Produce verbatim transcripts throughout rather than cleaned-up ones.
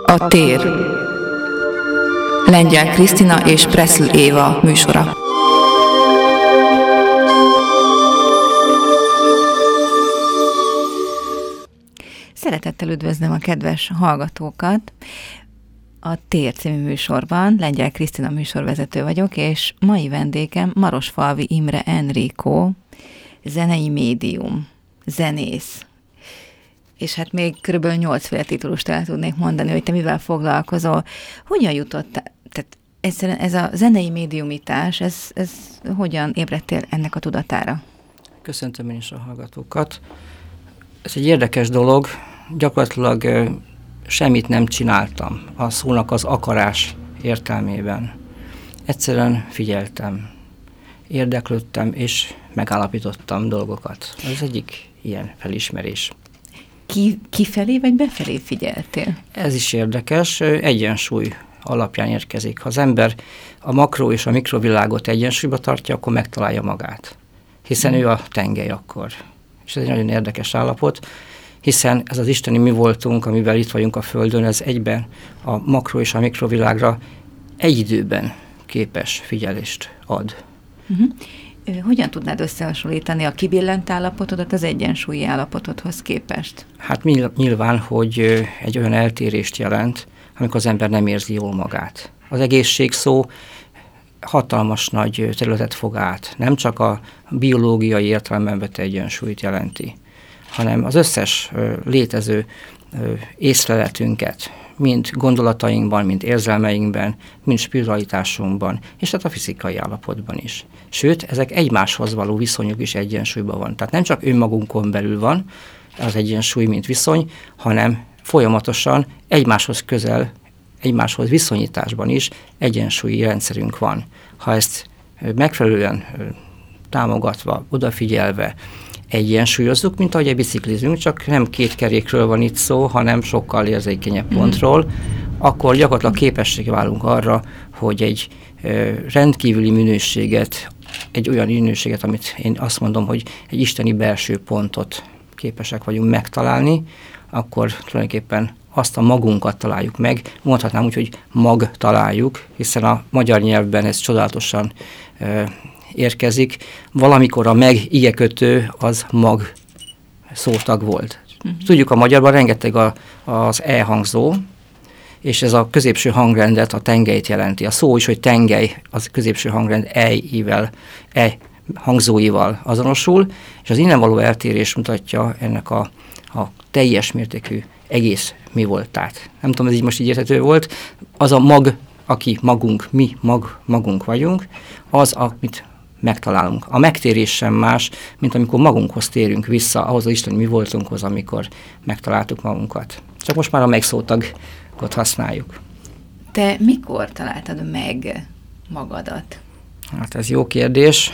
A tér. Lengyel Krisztina és Presszl Éva műsora. Szeretettel üdvözlöm a kedves hallgatókat. A Tér című műsorban Lengyel Krisztina műsorvezető vagyok, és mai vendégem Marosfalvi Imre Enrico, zenei médium, zenész. És hát még körülbelül nyolcféle titulust el tudnék mondani, hogy te mivel foglalkozol. Hogyan jutott, tehát egyszerűen ez a zenei médiumitás, ez, ez hogyan ébredtél ennek a tudatára? Köszöntöm én is a hallgatókat. Ez egy érdekes dolog, gyakorlatilag semmit nem csináltam a szónak az akarás értelmében. Egyszerűen figyeltem, érdeklődtem és megállapítottam dolgokat. Ez egyik ilyen felismerés. Ki, kifelé vagy befelé figyeltél? Ez is érdekes, egyensúly alapján érkezik. Ha az ember a makro és a mikrovilágot egyensúlyba tartja, akkor megtalálja magát. Hiszen hmm. ő a tengely akkor. És ez egy nagyon érdekes állapot, hiszen ez az isteni mi voltunk, amivel itt vagyunk a Földön, ez egyben a makro és a mikrovilágra egy időben képes figyelést ad. Uh-huh. Hogyan tudnád összehasonlítani a kibillent állapotodat az egyensúlyi állapotodhoz képest? Hát nyilván, hogy egy olyan eltérést jelent, amikor az ember nem érzi jól magát. Az egészség szó hatalmas nagy területet fog át. Nem csak a biológiai értelemben vett egyensúlyt jelenti, hanem az összes ö, létező ö, észleletünket, mind gondolatainkban, mind érzelmeinkben, mind spiritualitásunkban, és tehát a fizikai állapotban is. Sőt, ezek egymáshoz való viszonyuk is egyensúlyban van. Tehát nem csak önmagunkon belül van az egyensúly, mint viszony, hanem folyamatosan egymáshoz közel, egymáshoz viszonyításban is egyensúlyi rendszerünk van. Ha ezt megfelelően támogatva, odafigyelve egyensúlyozzuk, mint ahogy egy biciklizünk, csak nem két kerékről van itt szó, hanem sokkal érzékenyebb pontról, mm. akkor gyakorlatilag képességé válunk arra, hogy egy ö, rendkívüli minőséget, egy olyan minőséget, amit én azt mondom, hogy egy isteni belső pontot képesek vagyunk megtalálni, akkor tulajdonképpen azt a magunkat találjuk meg, mondhatnám úgy, hogy mag találjuk, hiszen a magyar nyelvben ez csodálatosan ö, érkezik. Valamikor a meg igekötő az mag szótag volt. Uh-huh. Tudjuk, a magyarban rengeteg a, az e hangzó, és ez a középső hangrendet, a tengelyt jelenti. A szó is, hogy tengely, az középső hangrend e-ivel, e hangzóival azonosul, és az innen való eltérés mutatja ennek a, a teljes mértékű egész mi voltát. Nem tudom, ez így most így érthető volt. Az a mag, aki magunk, mi mag, magunk vagyunk, az, amit megtalálunk. A megtérés sem más, mint amikor magunkhoz térünk vissza, ahhoz az isteni mi voltunkhoz, amikor megtaláltuk magunkat. Csak most már a megszótagot használjuk. Te mikor találtad meg magadat? Hát ez jó kérdés.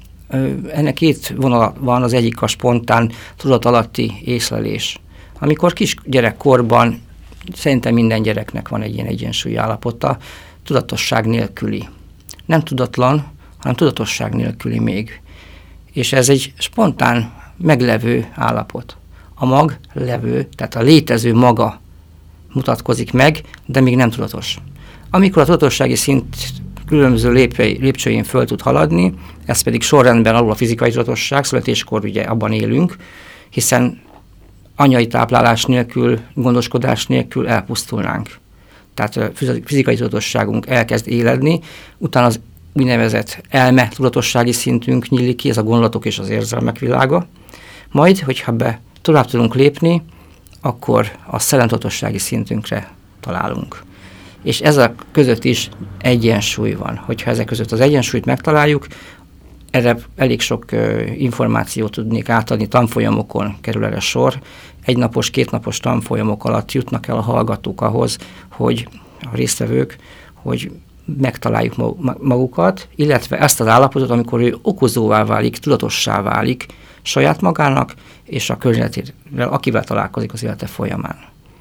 Ennek két vonal van, az egyik a spontán tudatalatti észlelés. Amikor kisgyerekkorban szerintem minden gyereknek van egy ilyen egyensúlyi állapota, tudatosság nélküli. Nem tudatlan, hanem tudatosság nélküli még. És ez egy spontán, meglevő állapot. A mag levő, tehát a létező maga mutatkozik meg, de még nem tudatos. Amikor a tudatossági szint különböző lépcsői, lépcsőjén föl tud haladni, ez pedig sorrendben alul a fizikai tudatosság, születéskor ugye abban élünk, hiszen anyai táplálás nélkül, gondoskodás nélkül elpusztulnánk. Tehát a fizikai tudatosságunk elkezd éledni, utána az úgynevezett elme tudatossági szintünk nyílik ki, ez a gondolatok és az érzelmek világa. Majd, hogyha be tovább tudunk lépni, akkor a szellemtudatossági szintünkre találunk. És ezek között is egyensúly van. Hogyha ezek között az egyensúlyt megtaláljuk, erre elég sok uh, információt tudnék átadni, tanfolyamokon kerül erre sor. Egynapos, kétnapos tanfolyamok alatt jutnak el a hallgatók ahhoz, hogy a résztvevők, hogy megtaláljuk magukat, illetve ezt az állapotot, amikor ő okozóvá válik, tudatossá válik saját magának és a környezetével, akivel találkozik az élete folyamán.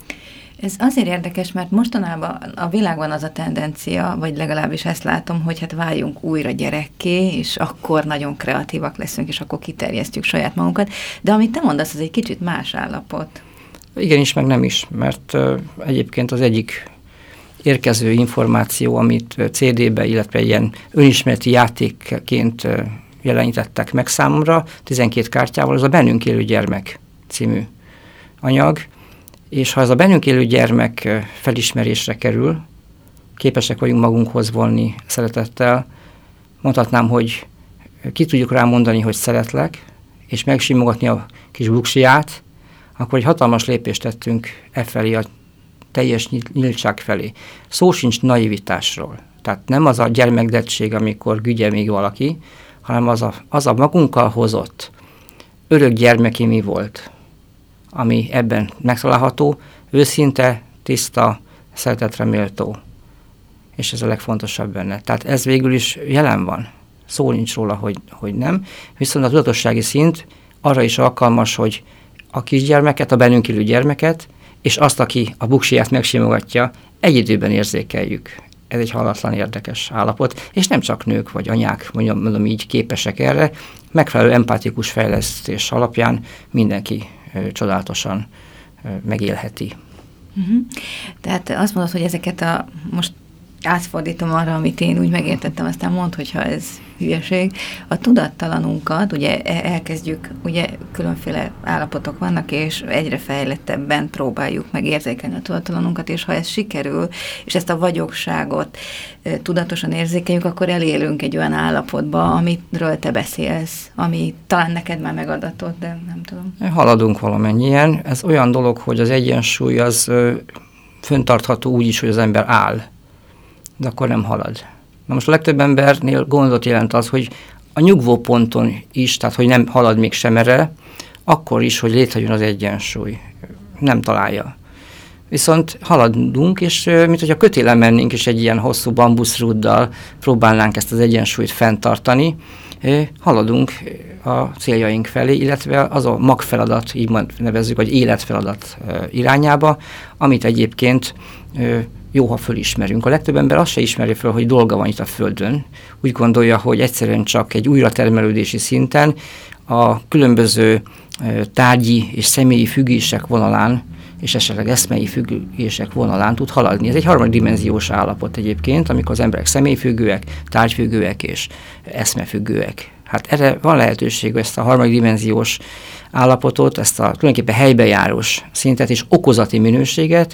Ez azért érdekes, mert mostanában a világban az a tendencia, vagy legalábbis ezt látom, hogy hát váljunk újra gyerekké, és akkor nagyon kreatívak leszünk, és akkor kiterjesztjük saját magunkat. De amit te mondasz, az egy kicsit más állapot. Igenis, meg nem is, mert uh, egyébként az egyik érkező információ, amit cé dé-be, illetve ilyen önismereti játékként uh, jelenítettek meg számomra, tizenkét kártyával, az a Bennünk élő gyermek című anyag, és ha ez a bennünk élő gyermek felismerésre kerül, képesek vagyunk magunkhoz vonni szeretettel, mondhatnám, hogy ki tudjuk rá mondani, hogy szeretlek, és megsimogatni a kis buksiját, akkor egy hatalmas lépést tettünk e felé, a teljes nyíltság felé. Szó sincs naivitásról. Tehát nem az a gyermekdettség, amikor gügye még valaki, hanem az a, az a magunkkal hozott örök gyermeki mi volt, ami ebben megtalálható, őszinte, tiszta, szeretetre méltó. És ez a legfontosabb benne. Tehát ez végül is jelen van. Szó nincs róla, hogy, hogy nem. Viszont a tudatossági szint arra is alkalmas, hogy a kisgyermeket, a bennünk élő gyermeket, és azt, aki a buksiját megsimogatja, egy időben érzékeljük. Ez egy halatlan érdekes állapot, és nem csak nők vagy anyák, mondjam, mondom így, képesek erre, megfelelő empatikus fejlesztés alapján mindenki ö, csodálatosan ö, megélheti. Uh-huh. Tehát azt mondod, hogy ezeket a, most átfordítom arra, amit én úgy megértettem, aztán mondd, hogyha ez hülyeség, a tudattalanunkat, ugye elkezdjük, ugye különféle állapotok vannak, és egyre fejlettebben próbáljuk meg érzékelni a tudattalanunkat, és ha ez sikerül, és ezt a vagyokságot e, tudatosan érzékeljük, akkor elélünk egy olyan állapotba, amitről te beszélsz, ami talán neked már megadatott, de nem tudom. Haladunk valamennyien. Ez olyan dolog, hogy az egyensúly az ö, föntartható úgy is, hogy az ember áll, de akkor nem halad. Na most a legtöbb embernél gondot jelent az, hogy a nyugvó ponton is, tehát hogy nem halad még sem erre, akkor is, hogy létrejön az egyensúly. Nem találja. Viszont haladunk, és mint hogyha kötélen mennénk, és egy ilyen hosszú bambuszrúddal próbálnánk ezt az egyensúlyt fenntartani, haladunk a céljaink felé, illetve az a magfeladat, így nevezzük, vagy életfeladat irányába, amit egyébként jó, ha fölismerünk. A legtöbb ember azt se ismeri föl, hogy dolga van itt a Földön. Úgy gondolja, hogy egyszerűen csak egy újratermelődési szinten a különböző tárgyi és személyi függések vonalán, és esetleg eszmei függések vonalán tud haladni. Ez egy harmaddimenziós állapot egyébként, amikor az emberek személyfüggőek, tárgyfüggőek és eszmefüggőek. Hát erre van lehetőség, ezt a harmaddimenziós állapotot, ezt a tulajdonképpen helybejárós szintet és okozati minőséget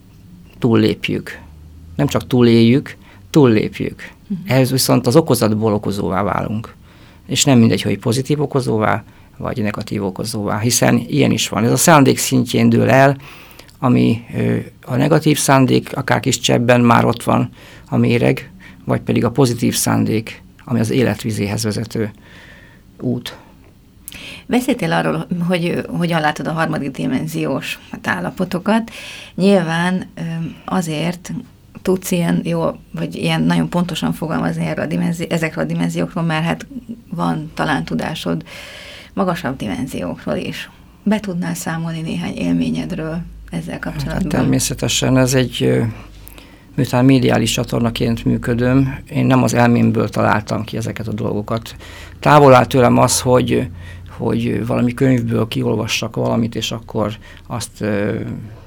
túllépjük. Nem csak túléljük, túllépjük. Uh-huh. Ehhez viszont az okozatból okozóvá válunk. És nem mindegy, hogy pozitív okozóvá, vagy negatív okozóvá, hiszen ilyen is van. Ez a szándék szintjén dől el, ami ö, a negatív szándék, akár kis cseppben már ott van a méreg, vagy pedig a pozitív szándék, ami az életvizéhez vezető út. Beszéltél arról, hogy hogyan látod a harmadik dimenziós állapotokat. Nyilván azért tudsz ilyen jó, vagy ilyen nagyon pontosan fogalmazni erről a dimenzi- ezekről a dimenziókról, mert hát van talán tudásod magasabb dimenziókról is. Be tudnál számolni néhány élményedről ezzel kapcsolatban? Hát természetesen ez egy, miután médiális csatornaként működöm, én nem az elmémből találtam ki ezeket a dolgokat. Távol áll tőlem az, hogy hogy valami könyvből kiolvassak valamit, és akkor azt ö,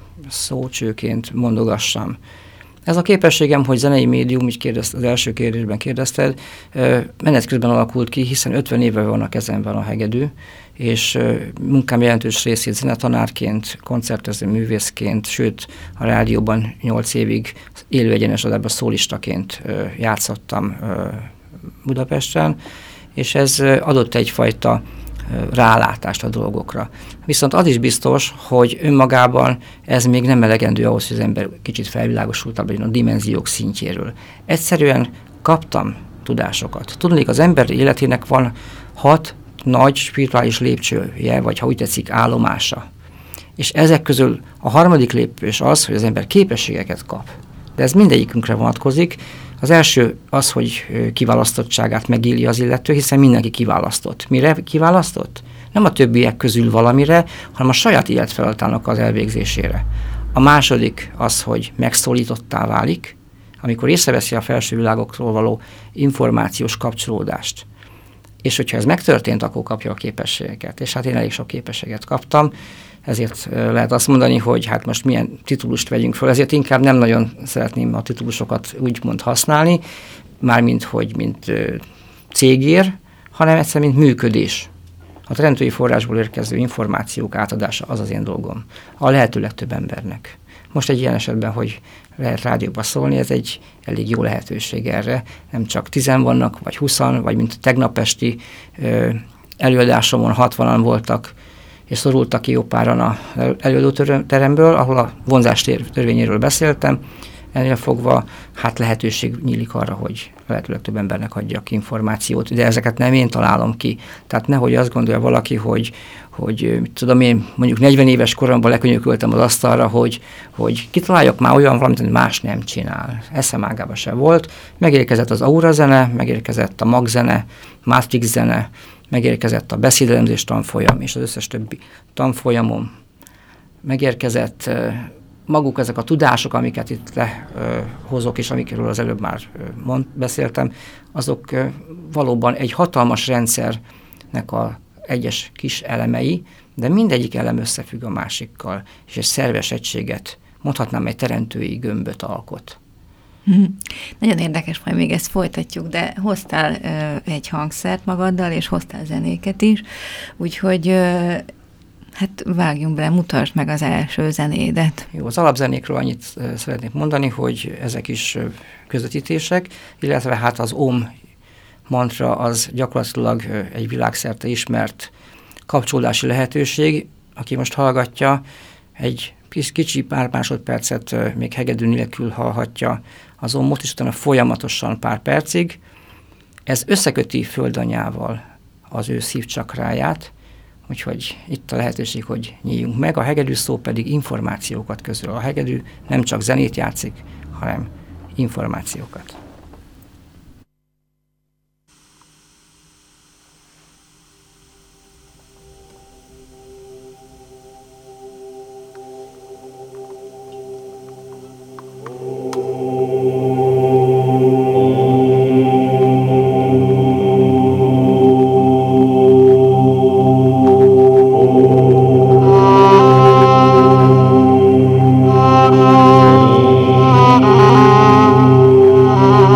szócsőként mondogassam. Ez a képességem, hogy zenei médium, így kérdezt, az első kérdésben kérdezted, ö, menet közben alakult ki, hiszen ötven éve van a kezemben a hegedű, és ö, munkám jelentős részét zenetanárként, koncertező művészként, sőt a rádióban nyolc évig élő egyenes adásban szólistaként ö, játszottam ö, Budapesten, és ez adott egyfajta rálátást a dolgokra. Viszont az is biztos, hogy önmagában ez még nem elegendő ahhoz, hogy az ember kicsit felvilágosultabb legyen a dimenziók szintjéről. Egyszerűen kaptam tudásokat. Tudnék, az ember életének van hat nagy spirituális lépcsője, vagy ha úgy tetszik, állomása. És ezek közül a harmadik lépés az, hogy az ember képességeket kap. De ez mindegyikünkre vonatkozik. Az első az, hogy kiválasztottságát megéli az illető, hiszen mindenki kiválasztott. Mire kiválasztott? Nem a többiek közül valamire, hanem a saját életfeladatának az elvégzésére. A második az, hogy megszólítottá válik, amikor észreveszi a felső világokról való információs kapcsolódást. és hogyha ez megtörtént, akkor kapja a képességeket. És hát én elég sok képességet kaptam, ezért lehet azt mondani, hogy hát most milyen titulust vegyünk föl, ezért inkább nem nagyon szeretném a titulusokat úgymond használni, mármint hogy mint cégér, hanem egyszerűen mint működés. A teremtői forrásból érkező információk átadása az az én dolgom. A lehető legtöbb embernek. Most egy ilyen esetben, hogy lehet rádióba szólni, ez egy elég jó lehetőség erre. Nem csak tizen vannak, vagy huszan, vagy mint a tegnap esti ö, előadásomon hatvanan voltak, és szorultak ki jó páran a előadóteremből, ahol a vonzás törvényéről beszéltem. Ennél fogva hát lehetőség nyílik arra, hogy lehetőleg több embernek adjak információt, de ezeket nem én találom ki. Tehát nehogy azt gondolja valaki, hogy, hogy mit tudom én, mondjuk negyven éves koromban lekönyököltem az asztalra, hogy, hogy kitaláljak már olyan valamit, amit más nem csinál. Eszem ágában se volt. Megérkezett az Aura zene, megérkezett a Mag zene, Matrix zene, megérkezett a beszédelemzés tanfolyam, és az összes többi tanfolyamon megérkezett maguk ezek a tudások, amiket itt lehozok, és amikről az előbb már mond, beszéltem, azok valóban egy hatalmas rendszernek a egyes kis elemei, de mindegyik elem összefügg a másikkal, és egy szerves egységet, mondhatnám egy teremtői gömböt alkot. Hmm. Nagyon érdekes, majd még ezt folytatjuk, de hoztál ö, egy hangszert magaddal, és hoztál zenéket is, úgyhogy ö, hát vágjunk bele, mutasd meg az első zenédet. Jó, az alapzenékről annyit uh, szeretnék mondani, hogy ezek is uh, közvetítések, illetve hát az Om mantra az gyakorlatilag uh, egy világszerte ismert kapcsolódási lehetőség. Aki most hallgatja, egy kicsi pár másodpercet uh, még hegedű nélkül hallhatja az Omot, és utána folyamatosan pár percig. Ez összeköti földanyával az ő szívcsakráját, úgyhogy itt a lehetőség, hogy nyíljunk meg. A hegedű szó pedig információkat közöl. A hegedű nem csak zenét játszik, hanem információkat. Ah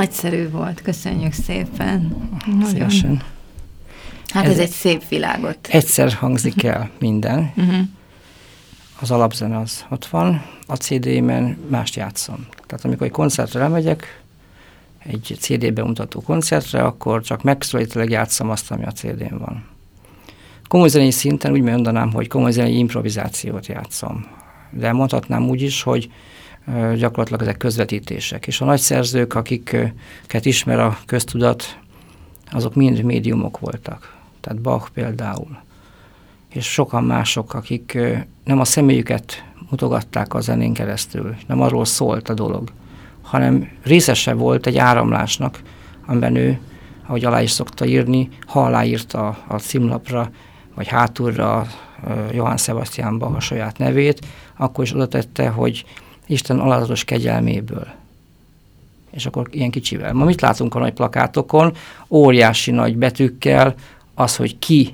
nagyszerű volt, köszönjük szépen. Szívesen. Hát ez, ez egy szép világot. Egyszer hangzik el minden. Uh-huh. Az alapzene az ott van, a cé dé-men mást játszom. Tehát amikor egy koncertre megyek, egy cé dé bemutató koncertre, akkor csak megszólítólag játszom azt, ami a cé dén van. Komolyzenei szinten úgy mondanám, hogy komolyzenei improvizációt játszom. De mondhatnám úgy is, hogy uh, gyakorlatilag ezek közvetítések. És a nagy szerzők, akiket ismer a köztudat, azok mind médiumok voltak. Tehát Bach például. És sokan mások, akik uh, nem a személyüket mutogatták a zenén keresztül, nem arról szólt a dolog, hanem részese volt egy áramlásnak, amiben ő, ahogy alá is szokta írni, ha aláírta a, a címlapra, vagy hátulra Johann Sebastian Bach a saját nevét, akkor is oda tette, hogy Isten alázatos kegyelméből. És akkor ilyen kicsivel. Ma mit látunk a nagy plakátokon? Óriási nagy betűkkel az, hogy ki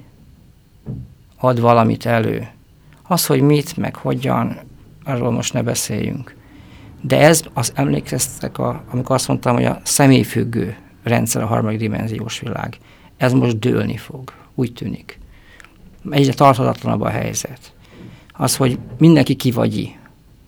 ad valamit elő. Az, hogy mit, meg hogyan, arról most ne beszéljünk. De ez, az emlékeztek, a, amikor azt mondtam, hogy a személyfüggő rendszer, a harmadik dimenziós világ, ez most dőlni fog, úgy tűnik. Egyre tarthatatlanabb a helyzet. Az, hogy mindenki kivagyi.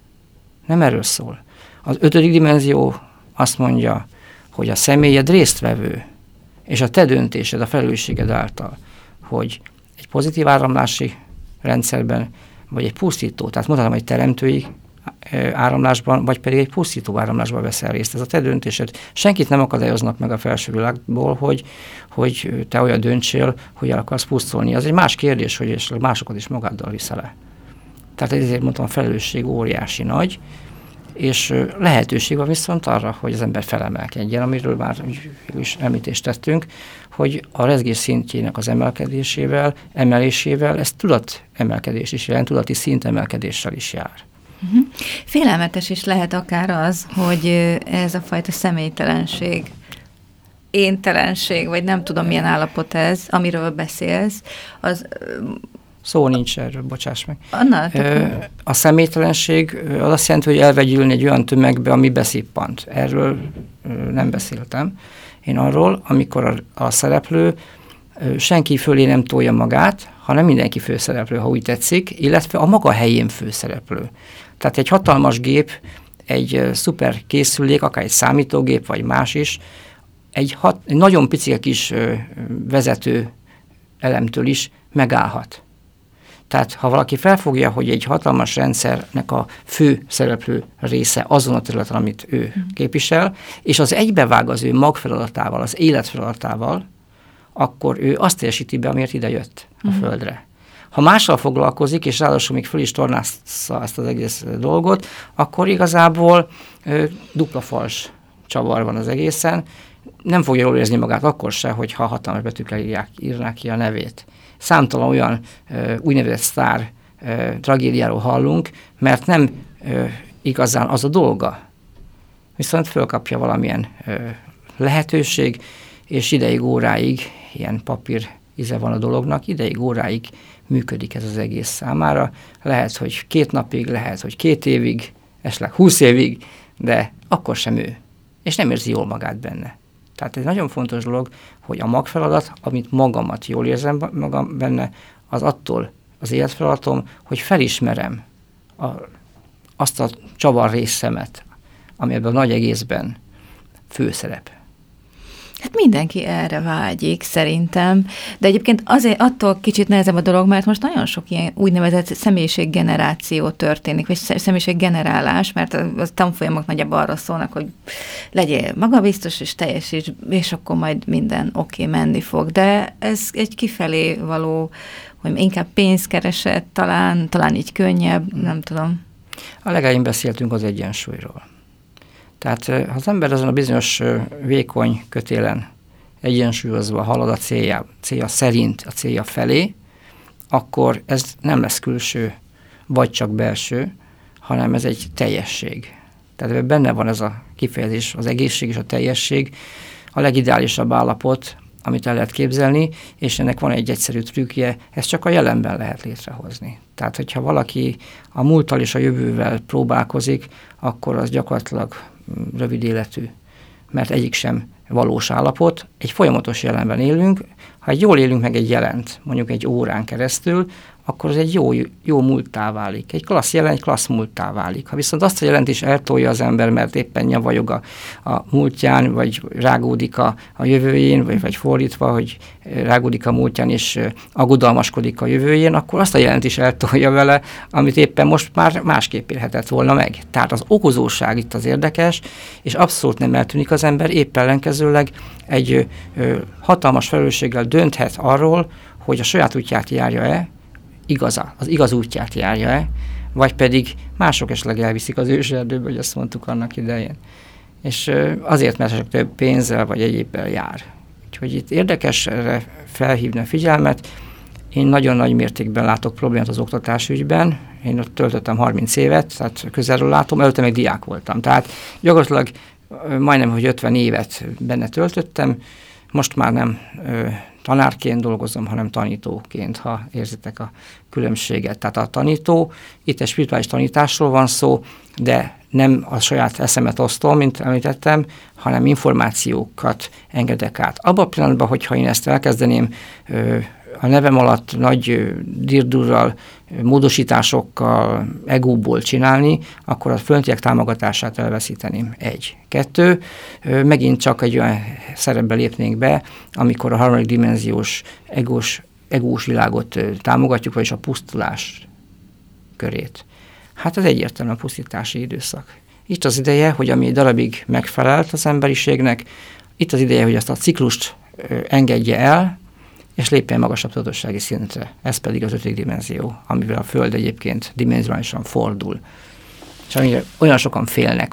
Nem erről szól. Az ötödik dimenzió azt mondja, hogy a személyed résztvevő, és a te döntésed, a felelősséged által, hogy egy pozitív áramlási rendszerben, vagy egy pusztító, tehát mondhatom, egy teremtői áramlásban, vagy pedig egy pusztító áramlásban veszel részt. Ez a te döntésed. Senkit nem akadályoznak meg a felső világból, hogy, hogy te olyan döntsél, hogy el akarsz pusztulni. Az egy más kérdés, hogy és másokat is magaddal viszel-e. Tehát ezért mondtam, a felelősség óriási nagy, és lehetőség van viszont arra, hogy az ember felemelkedjen, amiről már is említést tettünk, hogy a rezgés szintjének az emelkedésével, emelésével, ez tudatemelkedés is jelent, tudati szintemelkedéssel is jár. Uh-huh. Félelmetes is lehet akár az, hogy ez a fajta személytelenség, éntelenség, vagy nem tudom milyen állapot ez, amiről beszélsz, az... Szó nincs erről, bocsáss meg. Annál, a személytelenség az azt jelenti, hogy elvegyülni egy olyan tömegbe, ami beszippant. Erről nem beszéltem. Én arról, amikor a, a szereplő senki fölé nem tolja magát, hanem mindenki főszereplő, ha úgy tetszik, illetve a maga helyén főszereplő. Tehát egy hatalmas gép, egy szuper készülék, akár egy számítógép, vagy más is, egy, hat, egy nagyon picike kis vezető elemtől is megállhat. Tehát ha valaki felfogja, hogy egy hatalmas rendszernek a fő szereplő része azon a területen, amit ő mm. képvisel, és az egybevág az ő magfeladatával, az életfeladatával, akkor ő azt teljesíti be, amiért ide jött a mm. Földre. Ha mással foglalkozik, és ráadásul még föl is tornázza ezt az egész dolgot, akkor igazából ö, dupla fals csavar van az egészen. Nem fogja jól érezni magát akkor se, hogyha hatalmas betűkkel írják, írnák ki a nevét. Számtalan olyan ö, úgynevezett sztár ö, tragédiáról hallunk, mert nem ö, igazán az a dolga. Viszont fölkapja valamilyen ö, lehetőség, és ideig, óráig, ilyen papír íze van a dolognak, ideig, óráig működik ez az egész számára. Lehet, hogy két napig, lehet, hogy két évig, esetleg húsz évig, de akkor sem ő. És nem érzi jól magát benne. Tehát ez nagyon fontos dolog, hogy a magfeladat, amit magamat jól érzem magam benne, az attól az életfeladatom, hogy felismerem a, azt a csavar részemet, ami ebben a nagy egészben főszerep. Hát mindenki erre vágyik, szerintem, de egyébként azért attól kicsit nehezebb a dolog, mert most nagyon sok ilyen úgynevezett személyiséggeneráció történik, vagy személyiséggenerálás, mert a tanfolyamok nagyjából arra szólnak, hogy legyél magabiztos és teljesíts, és akkor majd minden oké, okay, menni fog. De ez egy kifelé való, hogy inkább pénzkereset, talán, talán így könnyebb, hmm. nem tudom. A legelején beszéltünk az egyensúlyról. Tehát ha az ember azon a bizonyos vékony kötélen egyensúlyozva halad a célja, célja szerint, a célja felé, akkor ez nem lesz külső, vagy csak belső, hanem ez egy teljesség. Tehát benne van ez a kifejezés, az egészség és a teljesség, a legideálisabb állapot, amit el lehet képzelni, és ennek van egy egyszerű trükkje, ezt csak a jelenben lehet létrehozni. Tehát, hogyha valaki a múlttal és a jövővel próbálkozik, akkor az gyakorlatilag rövid életű mert egyik sem valós állapot, egy folyamatos jelenben élünk. Ha egy jól élünk meg egy jelent, mondjuk egy órán keresztül, akkor az egy jó, jó múlttá válik. Egy klassz jelen, egy klassz múlttá válik. Ha viszont azt a jelent is eltolja az ember, mert éppen nyavajog a, a múltján, vagy rágódik a, a jövőjén, vagy, vagy fordítva, hogy rágódik a múltján, és aggodalmaskodik a jövőjén, akkor azt a jelent is eltolja vele, amit éppen most már másképp élhetett volna meg. Tehát az okozóság itt az érdekes, és abszolút nem eltűnik az ember, épp ellenkezőleg egy ö, hatalmas felelősséggel dönthet arról, hogy a saját útját járja-e, igaza, az igaz útját járja-e, vagy pedig mások esetleg elviszik az őserdőbe, hogy azt mondtuk annak idején. És azért, mert csak több pénzzel vagy egyébbel jár. Úgyhogy itt érdekes erre felhívni a figyelmet. Én nagyon nagy mértékben látok problémát az oktatás ügyben. Én ott töltöttem harminc évet, tehát közelről látom, előtte még diák voltam. Tehát gyakorlatilag majdnem, hogy ötven évet benne töltöttem, most már nem ö, tanárként dolgozom, hanem tanítóként, ha érzitek a különbséget. Tehát a tanító, itt egy spirituális tanításról van szó, de nem a saját eszemet osztom, mint említettem, hanem információkat engedek át. Abban a pillanatban, hogyha én ezt elkezdeném ö, a nevem alatt nagy dirdurral, módosításokkal, egóból csinálni, akkor a fölöntiek támogatását elveszíteném. Egy. Kettő, megint csak egy olyan szerepbe lépnénk be, amikor a harmadik dimenziós egós, egós világot támogatjuk, vagyis a pusztulás körét. Hát ez egyértelműen a pusztítási időszak. Itt az ideje, hogy ami egy darabig megfelelt az emberiségnek, itt az ideje, hogy azt a ciklust engedje el, és lépjen magasabb tudatossági szintre. Ez pedig az ötödik dimenzió, amivel a Föld egyébként dimenziólisan fordul. És amire olyan sokan félnek.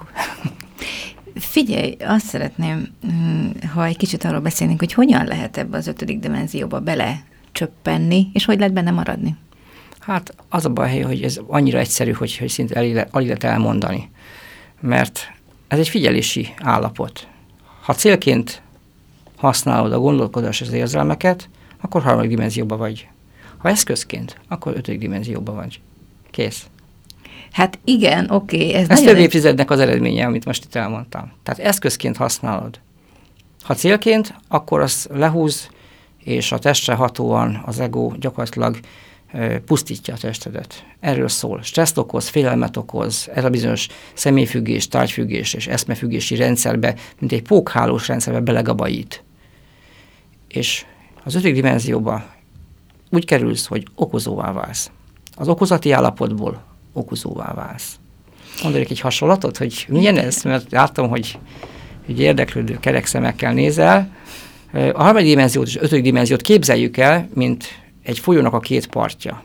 Figyelj, azt szeretném, ha egy kicsit arról beszélnénk, hogy hogyan lehet ebbe az ötödik dimenzióba belecsöppenni, és hogy lehet benne maradni? Hát az a baj, hogy ez annyira egyszerű, hogy, hogy szinte alig lehet elmondani. Mert ez egy figyelési állapot. Ha célként használod a gondolkodás és az érzelmeket, akkor harmadik dimenzióban vagy. Ha eszközként, akkor ötödik dimenzióban vagy. Kész. Hát igen, oké. Okay, ez ez több évtizednek az eredménye, amit most itt elmondtam. Tehát eszközként használod. Ha célként, akkor az lehúz, és a testre hatóan az ego gyakorlatilag e, pusztítja a testedet. Erről szól. Stresszt okoz, félelmet okoz, ez a bizonyos személyfüggés, tárgyfüggés és eszmefüggési rendszerbe, mint egy pókhálós rendszerbe belegabajít. És az ötödik dimenzióba úgy kerülsz, hogy okozóvá válsz. Az okozati állapotból okozóvá válsz. Mondanék egy hasonlatot, hogy milyen ez, mert látom, hogy, hogy érdeklődő kerek szemekkel nézel. A harmadik dimenziót és az ötödik dimenziót képzeljük el, mint egy folyónak a két partja.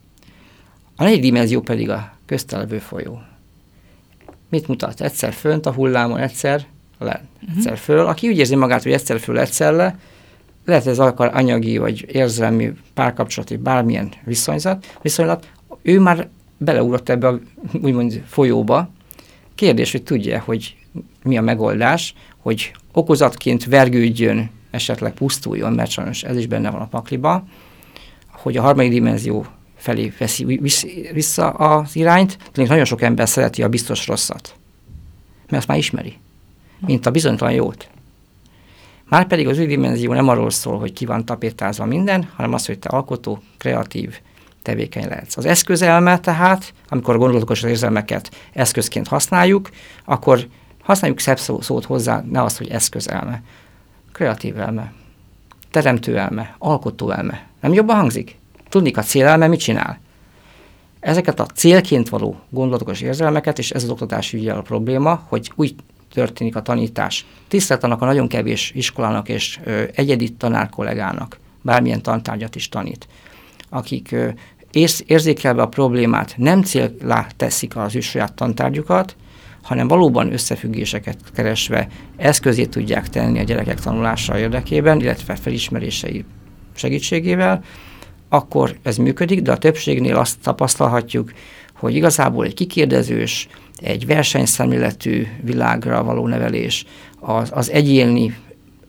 A negyedik dimenzió pedig a köztelevő folyó. Mit mutat? Egyszer fönt a hullámon, egyszer lent. Egyszer föl. Aki úgy érzi magát, hogy egyszer föl, egyszer le, lehet ez akar anyagi, vagy érzelmi, párkapcsolati, bármilyen viszonyzat, viszonylat, ő már beleugrott ebbe a úgymond folyóba. Kérdés, hogy tudja, hogy mi a megoldás, hogy okozatként vergődjön, esetleg pusztuljon, mert sajnos ez is benne van a pakliba, hogy a harmadik dimenzió felé veszi vissza az irányt, de nagyon sok ember szereti a biztos rosszat, mert azt már ismeri, mint a bizonytalan jót. Márpedig az új dimenzió nem arról szól, hogy ki van tapétázva minden, hanem az, hogy te alkotó, kreatív, tevékeny lehetsz. Az eszközelme tehát, amikor a gondolatos érzelmeket eszközként használjuk, akkor használjuk szebb szó, szót hozzá, ne azt, hogy eszközelme. Kreatív elme, teremtő elme, alkotó elme. Nem jobban hangzik? Tudni a célelme mit csinál? Ezeket a célként való gondolatos érzelmeket, és ez az oktatási ügyel a probléma, hogy úgy történik a tanítás. Tisztelt annak a nagyon kevés iskolának és ö, egyedi tanárkollégának, bármilyen tantárgyat is tanít, akik ö, ész, érzékelve a problémát nem célra teszik az ő saját tantárgyukat, hanem valóban összefüggéseket keresve eszközé tudják tenni a gyerekek tanulása érdekében, illetve felismerései segítségével, akkor ez működik, de a többségnél azt tapasztalhatjuk, hogy igazából egy kikérdezős, egy versenyszemléletű világra való nevelés, az, az egyéni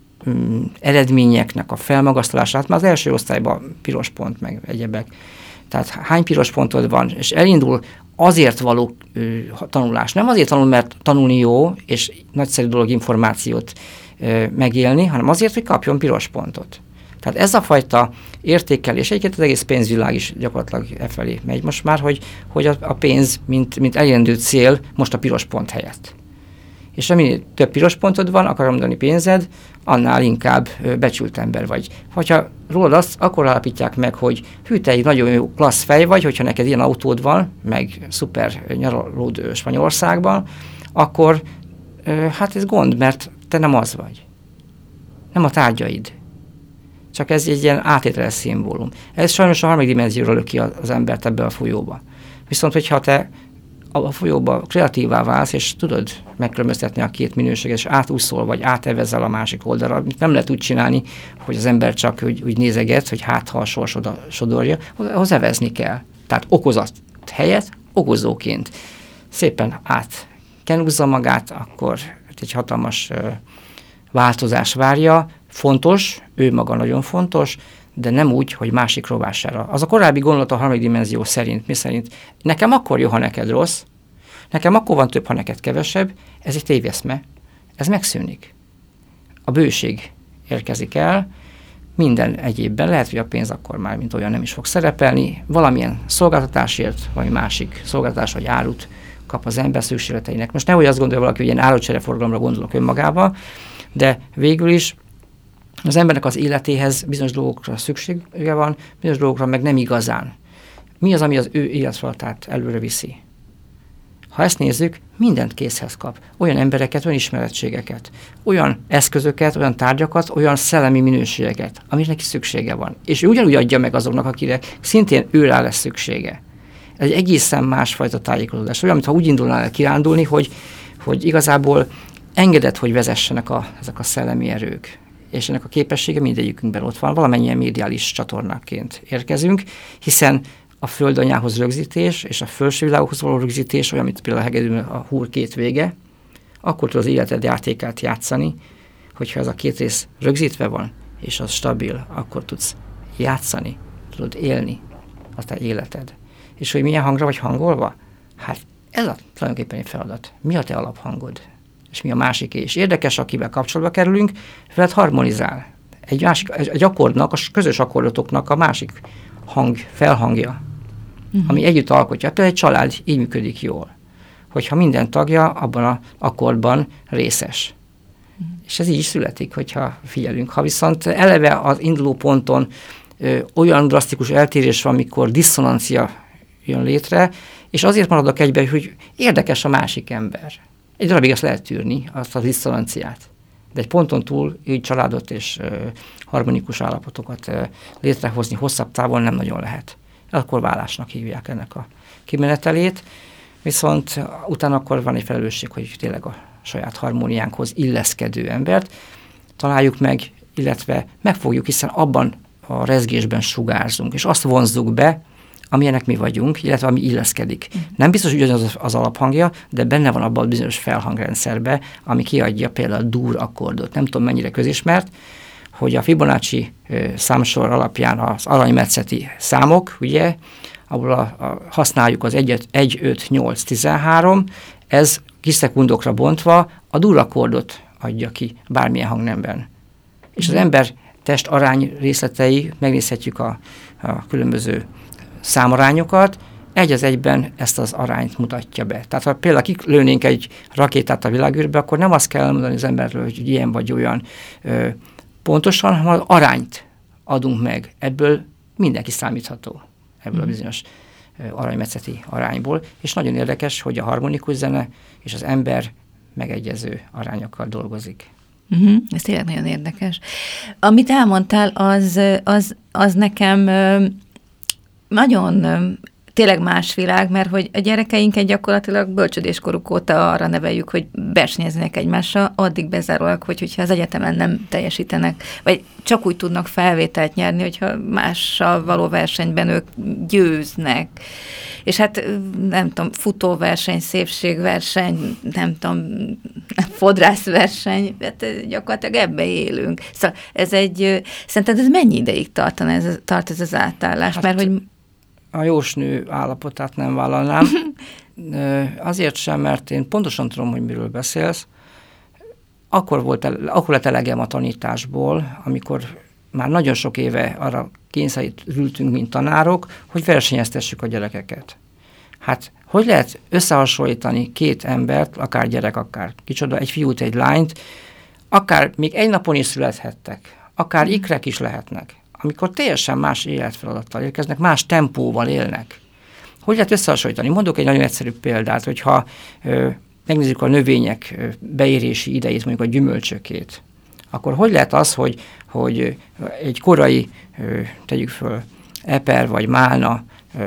um, eredményeknek a felmagasztalását, már az első osztályban piros pont, meg egyebek. Tehát hány piros pontod van, és elindul azért való ö, tanulás. Nem azért tanul, mert tanulni jó, és nagyszerű dolog információt ö, megélni, hanem azért, hogy kapjon piros pontot. Tehát ez a fajta értékelés, egyébként az egész pénzvilág is gyakorlatilag e felé megy most már, hogy, hogy a, a pénz, mint, mint elérendő cél, most a piros pont helyett. És amíg több piros pontod van, akar mondani pénzed, annál inkább becsült ember vagy. Ha rólad azt, akkor alapítják meg, hogy hű, te egy nagyon jó klassz fej vagy, hogyha neked ilyen autód van, meg szuper nyaralód Spanyolországban, akkor hát ez gond, mert te nem az vagy. Nem a tárgyaid. Csak ez egy ilyen áttételes szimbólum. Ez sajnos a harmadik dimenzióról lök ki az embert ebbe a folyóba. Viszont, hogyha te a folyóba kreatívá válsz, és tudod megkülönböztetni a két minőséget, és átúszol, vagy átevezel a másik oldalra, amit nem lehet úgy csinálni, hogy az ember csak úgy, úgy nézeget, hogy hát ha a sors oda sodorja, ahhoz evezni kell. Tehát okozat helyett okozóként szépen átkenúzza magát, akkor egy hatalmas uh, változás várja. Fontos, ő maga nagyon fontos, de nem úgy, hogy másik rovására. Az a korábbi gondolat a harmadik dimenzió szerint, mi szerint nekem akkor jó, ha neked rossz, nekem akkor van több, ha neked kevesebb, ez egy téveszme, ez megszűnik. A bőség érkezik el, minden egyébben, lehet, hogy a pénz akkor már mint olyan nem is fog szerepelni, valamilyen szolgáltatásért, vagy másik szolgáltatás vagy árut kap az ember szükségleteinek. Most nehogy azt gondolja valaki, hogy ilyen árutcsereforgalomra gondolok önmagában, de végül is az embernek az életéhez bizonyos dolgokra szüksége van, bizonyos dolgokra meg nem igazán. Mi az, ami az ő életfalatát előre viszi? Ha ezt nézzük, mindent készhez kap. Olyan embereket, olyan ismerettségeket, olyan eszközöket, olyan tárgyakat, olyan szellemi minőségeket, amire neki szüksége van. És ő ugyanúgy adja meg azoknak, akire szintén őrá lesz szüksége. Ez egy egészen másfajta tájékozódás. Olyan, mintha úgy indulnál el kirándulni, hogy, hogy igazából engedett, hogy vezessenek a, ezek a szellemi erők. És ennek a képessége mindegyikünkben ott van, valamennyien médiális csatornáként érkezünk, hiszen a földanyához rögzítés és a felső világokhoz való rögzítés, olyan, mint például a hegedűn a húr két vége, akkor tudod az életed játékát játszani, hogyha ez a két rész rögzítve van, és az stabil, akkor tudsz játszani, tudod élni a te életed. És hogy milyen hangra vagy hangolva? Hát ez a tulajdonképpen egy feladat. Mi a te alaphangod? És mi a másiké? És érdekes, akivel kapcsolatba kerülünk, veled harmonizál. Egy, másik, egy akkordnak, a közös akkordotoknak a másik hang, felhangja, uh-huh. ami együtt alkotja. Például egy család így működik jól, hogyha minden tagja abban az akkordban részes. Uh-huh. És ez így is születik, hogyha figyelünk. Ha viszont eleve az induló ponton ö, olyan drasztikus eltérés van, amikor diszonancia jön létre, és azért maradok egyben, hogy érdekes a másik ember. Egy darabig azt lehet tűrni, azt a diszonanciát. De egy ponton túl így családot és ö, harmonikus állapotokat ö, létrehozni hosszabb távon nem nagyon lehet. Akkor válásnak hívják ennek a kimenetelét, viszont utána akkor van egy felelősség, hogy tényleg a saját harmóniánkhoz illeszkedő embert találjuk meg, illetve megfogjuk, hiszen abban a rezgésben sugárzunk, és azt vonzzuk be, amilyenek mi vagyunk, illetve ami illeszkedik. Mm. Nem biztos, hogy ugyanaz az, az alaphangja, de benne van abban a bizonyos felhangrendszerben, ami kiadja például a dur akkordot. Nem tudom, mennyire közismert, hogy a Fibonacci ö, számsor alapján az aranymetszeti számok, ugye, ahol a, a, használjuk az egy, öt, nyolc, tizenhárom, ez kis szekundokra bontva a dur akkordot adja ki bármilyen hangnemben. Mm. És az ember test arány részletei, megnézhetjük a, a különböző számarányokat, egy az egyben ezt az arányt mutatja be. Tehát ha például kilőnénk egy rakétát a világűrbe, akkor nem azt kell mondani az emberről, hogy ilyen vagy olyan ö, pontosan, hanem az arányt adunk meg. Ebből mindenki számítható, ebből mm. a bizonyos ö, aranymetszeti arányból. És nagyon érdekes, hogy a harmonikus zene és az ember megegyező arányokkal dolgozik. Uh-huh. Ez tényleg nagyon érdekes. Amit elmondtál, az, az, az nekem nagyon tényleg más világ, mert hogy a gyerekeinket gyakorlatilag bölcsödéskoruk óta arra neveljük, hogy versenyeznek egymással, addig bezárólag, hogy, hogyha az egyetemen nem teljesítenek, vagy csak úgy tudnak felvételt nyerni, hogyha mással való versenyben ők győznek. És hát nem tudom, futóverseny, szépségverseny, nem tudom, fodrászverseny, hát gyakorlatilag ebbe élünk. Szóval ez egy, szerinted ez mennyi ideig tartana, ez, tart ez az átállás? Hát, mert hogy a jósnő állapotát nem vállalnám. Azért sem, mert én pontosan tudom, hogy miről beszélsz. Akkor, volt, akkor lett elegem a tanításból, amikor már nagyon sok éve arra kényszerültünk, mint tanárok, hogy versenyeztessük a gyerekeket. Hát, hogy lehet összehasonlítani két embert, akár gyerek, akár kicsoda, egy fiút, egy lányt, akár még egy napon is születhettek, akár ikrek is lehetnek, amikor teljesen más életfeladattal érkeznek, más tempóval élnek. Hogy lehet összehasonlítani? Mondok egy nagyon egyszerű példát, hogyha ö, megnézzük a növények ö, beérési idejét, mondjuk a gyümölcsökét, akkor hogy lehet az, hogy, hogy egy korai, ö, tegyük föl, eper vagy málna ö,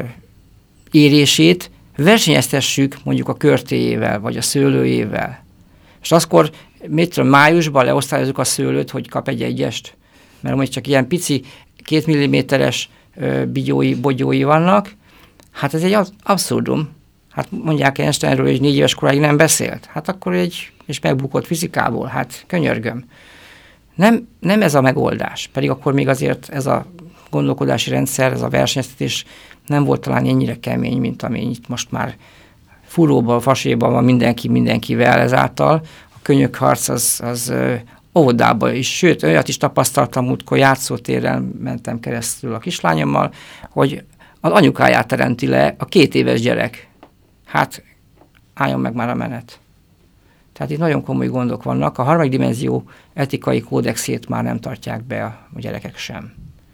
érését versenyeztessük mondjuk a körtéjével, vagy a szőlőjével. És akkor, mit tudom, májusban leosztályozzuk a szőlőt, hogy kap egy egyest, mert mondjuk csak ilyen pici, két milliméteres ö, bigyói, bogyói vannak. Hát ez egy abszurdum. Hát mondják Einsteinről, hogy négy éves koráig nem beszélt. Hát akkor egy, és megbukott fizikából. Hát könyörgöm. Nem, nem ez a megoldás. Pedig akkor még azért ez a gondolkodási rendszer, ez a versenyeztetés nem volt talán ennyire kemény, mint amennyi itt most már furóban, faséban van mindenki mindenkivel ezáltal. A könyökharc az, az óvodában is, sőt, olyat is tapasztaltam, múltkor játszótéren mentem keresztül a kislányommal, hogy az anyukáját teremti le a két éves gyerek. Hát álljon meg már a menet. Tehát itt nagyon komoly gondok vannak. A harmadik dimenzió etikai kódexét már nem tartják be a, a gyerekek sem.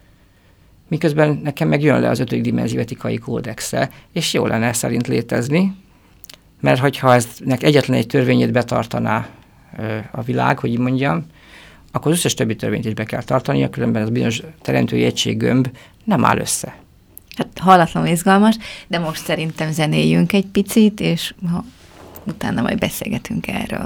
Miközben nekem meg jön le az ötödik dimenzió etikai kódexe, és jó lenne szerint létezni, mert hogyha eznek egyetlen egy törvényét betartaná ö, a világ, hogy így mondjam, akkor az összes többi törvényt is be kell tartania, különben az bizonyos teremtői egységgömb nem áll össze. Hát hallatlanul izgalmas, de most szerintem zenéljünk egy picit, és ha, utána majd beszélgetünk erről.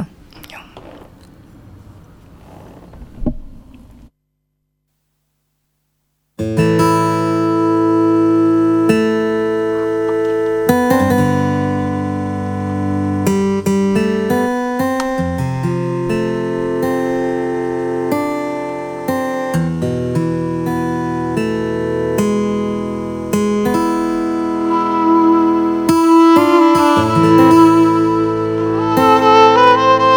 Thank you.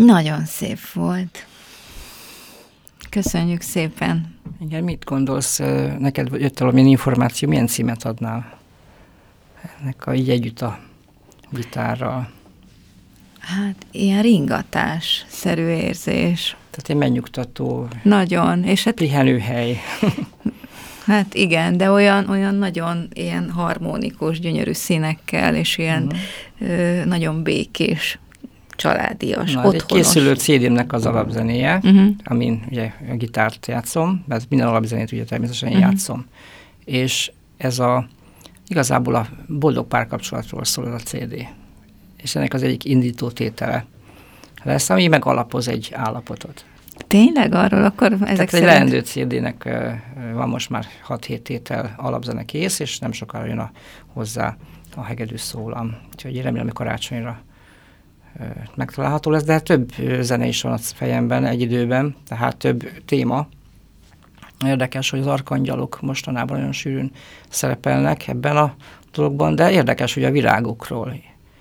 Nagyon szép volt. Köszönjük szépen. Igen, mit gondolsz, neked jött el milyen információ, milyen címet adnál ennek a, így együtt a gitárral? Hát ilyen ringatás-szerű érzés. Tehát egy megnyugtató. Nagyon. És hát, pihenőhely. Hát igen, de olyan, olyan nagyon ilyen harmonikus, gyönyörű színekkel, és ilyen uh-huh. ö, nagyon békés, családias, Na, otthonos. Egy készülő cé dé-nek az alapzenéje, uh-huh. amin ugye a gitárt játszom, mert minden alapzenét ugye természetesen uh-huh. játszom. És ez a igazából a boldog párkapcsolatról szól a cé dé. És ennek az egyik indító tétele lesz, ami megalapoz egy állapotot. Tényleg arról akkor ezek Tehát szerint? egy leendő cé dé-nek van most már hat-hét tétel alapzene kész, és nem sokára jön a, hozzá a hegedű szólam. Úgyhogy én remélem, hogy karácsonyra megtalálható lesz, de több zene is van a fejemben egy időben, tehát több téma. Érdekes, hogy az arkangyalok mostanában olyan sűrűn szerepelnek ebben a dologban, de érdekes, hogy a virágokról,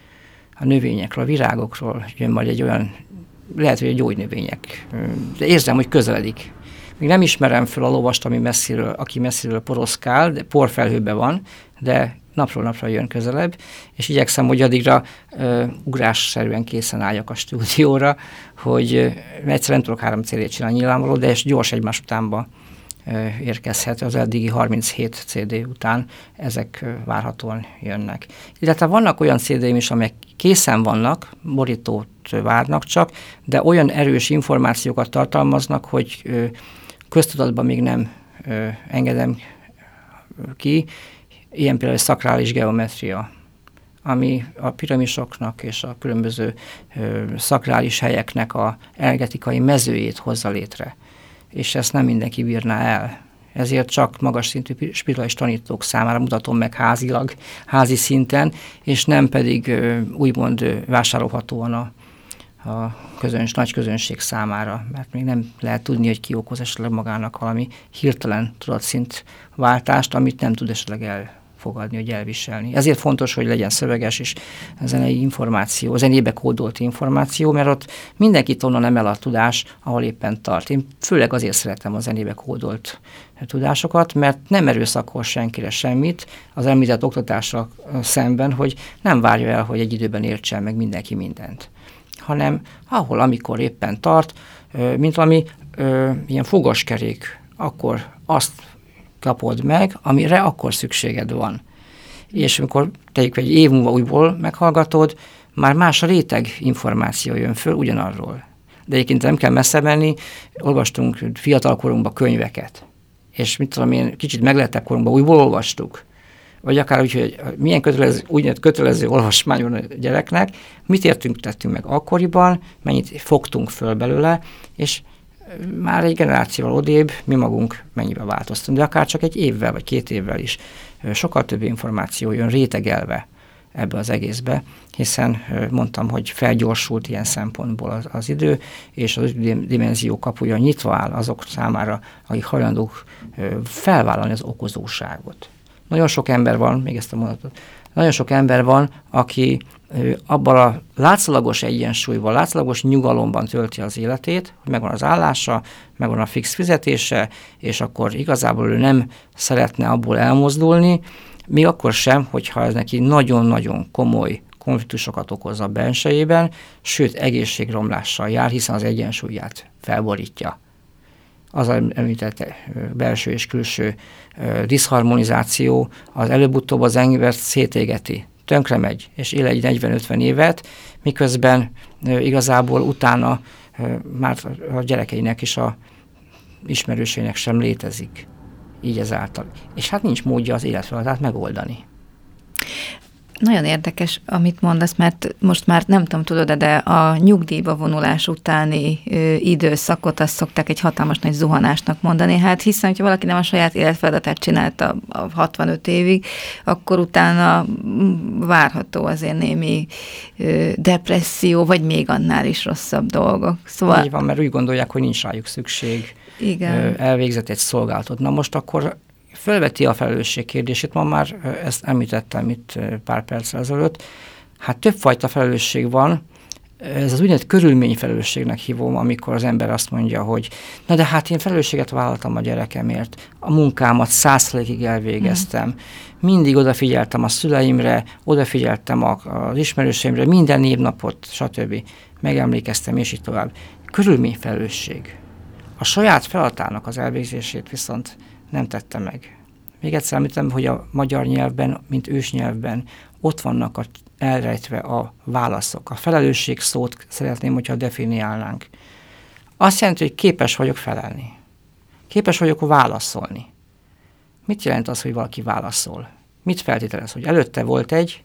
a növényekről, a virágokról jön majd egy olyan, lehet, hogy a gyógynövények, de érzem, hogy közeledik. Még nem ismerem föl a lovast, ami messziről, aki messziről poroszkál, de porfelhőben van, de napról napra jön közelebb, és igyekszem, hogy addigra uh, ugrásszerűen készen álljak a stúdióra, hogy uh, egyszer nem tudok három cé dét csinálni nyilvánvaló, de és gyors egymás utánba uh, érkezhet. Az eddigi harminchét cé dé után ezek uh, várhatóan jönnek. Illetve vannak olyan cé dé-im is, amelyek készen vannak, borítót várnak csak, de olyan erős információkat tartalmaznak, hogy uh, köztudatban még nem uh, engedem ki. Ilyen például a szakrális geometria, ami a piramisoknak és a különböző ö, szakrális helyeknek a energetikai mezőjét hozza létre. És ezt nem mindenki bírná el. Ezért csak magas szintű spirituális tanítók számára mutatom meg házilag, házi szinten, és nem pedig ö, úgymond ö, vásárolhatóan a, a közöns, nagy közönség számára, mert még nem lehet tudni, hogy ki okoz esetleg magának valami hirtelen tudatszint váltást, amit nem tud esetleg elfogadni, hogy elviselni. Ezért fontos, hogy legyen szöveges és zenei információ, zenébe kódolt információ, mert ott mindenkit onnan emel a tudás, ahol éppen tart. Én főleg azért szeretem a zenébe kódolt tudásokat, mert nem erőszakol senkire semmit az említett oktatásra szemben, hogy nem várja el, hogy egy időben értsen meg mindenki mindent, hanem ahol, amikor éppen tart, mint valami ö, ilyen fogaskerék, akkor azt kapod meg, amire akkor szükséged van. És amikor tegyük egy év múlva újból meghallgatod, már más a réteg információ jön föl ugyanarról. De egyébként nem kell messze menni, olvastunk fiatalkorunkban könyveket, és mit tudom én, kicsit meglehetebb korunkban újból olvastuk, vagy akár úgy, hogy milyen kötelező, úgynevezett kötelező olvasmány van a gyereknek, mit értünk, tettünk meg akkoriban, mennyit fogtunk föl belőle, és már egy generációval odébb mi magunk mennyivel változtunk, de akár csak egy évvel, vagy két évvel is sokkal több információ jön rétegelve ebbe az egészbe, hiszen mondtam, hogy felgyorsult ilyen szempontból az, az idő, és az dimenzió kapuja nyitva áll azok számára, akik hajlandók felvállalni az okozóságot. Nagyon sok ember van, még ezt a mondatot, nagyon sok ember van, aki abban a látszalagos egyensúlyban, látszalagos nyugalomban tölti az életét, hogy megvan az állása, megvan a fix fizetése, és akkor igazából ő nem szeretne abból elmozdulni, még akkor sem, hogyha ez neki nagyon-nagyon komoly konfliktusokat okoz a bensejében, sőt egészségromlással jár, hiszen az egyensúlyát felborítja. Az említett belső és külső diszharmonizáció az előbb-utóbb az embert szétégeti, tönkre megy, és él egy negyven-ötven évet, miközben igazából utána már a gyerekeinek is a ismerőseinek sem létezik így ezáltal. És hát nincs módja az életfeladatát megoldani. Nagyon érdekes, amit mondasz, mert most már nem tudom, tudod, de a nyugdíjba vonulás utáni ö, időszakot azt szokták egy hatalmas nagy zuhanásnak mondani. Hát hiszen, hogyha valaki nem a saját életfeladatát csinálta a hatvanöt évig, akkor utána várható azért némi ö, depresszió, vagy még annál is rosszabb dolgok. Szóval... Így van, mert úgy gondolják, hogy nincs rájuk szükség. Igen. Ö, elvégzett egy szolgálatot. Na most akkor fölveti a felelősség kérdését, ma már ezt említettem itt pár perccel ezelőtt. Hát többfajta felelősség van, ez az úgynevezett körülményfelelősségnek hívom, amikor az ember azt mondja, hogy na de hát én felelősséget vállaltam a gyerekemért, a munkámat száz százalékig elvégeztem, mm. mindig odafigyeltem a szüleimre, odafigyeltem a, az ismerőseimre, minden névnapot, stb. Megemlékeztem, és így tovább. Körülményfelelősség. A saját feladatának az elvégzését viszont nem tette meg. Még egyszer említem, hogy a magyar nyelvben, mint ősnyelvben ott vannak a, elrejtve a válaszok. A felelősség szót szeretném, hogyha definiálnánk. Azt jelenti, hogy képes vagyok felelni. Képes vagyok válaszolni. Mit jelent az, hogy valaki válaszol? Mit feltételez, hogy előtte volt egy